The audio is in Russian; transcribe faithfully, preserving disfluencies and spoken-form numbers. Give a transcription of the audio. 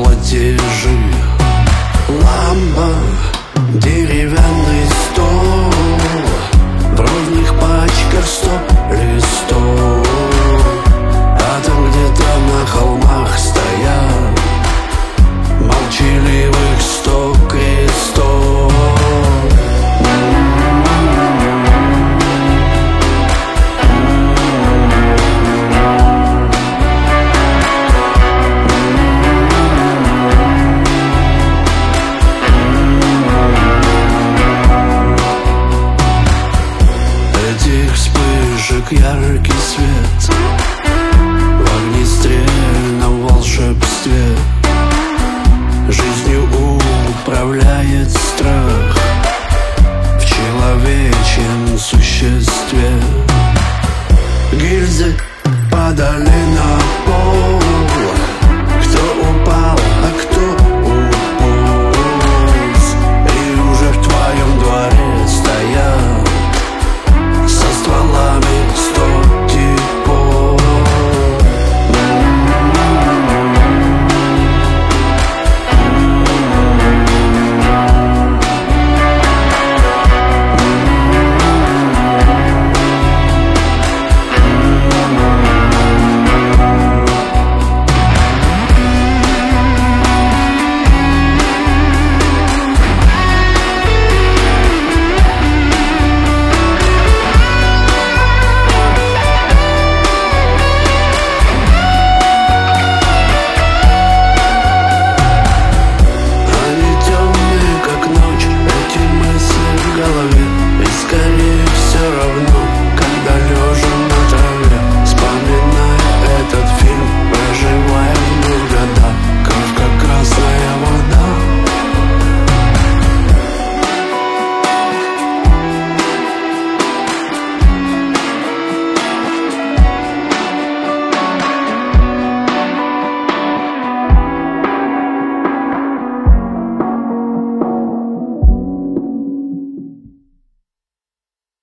платежи. Лампа, деревянный стол, в ровных пачках сто листов. А там где-то на холмах стоят молчаливых сто крестов. Этих вспышек яркий свет в огнестрельном волшебстве. Жизнью управляет страх в человечьем существе. Гильзы падали на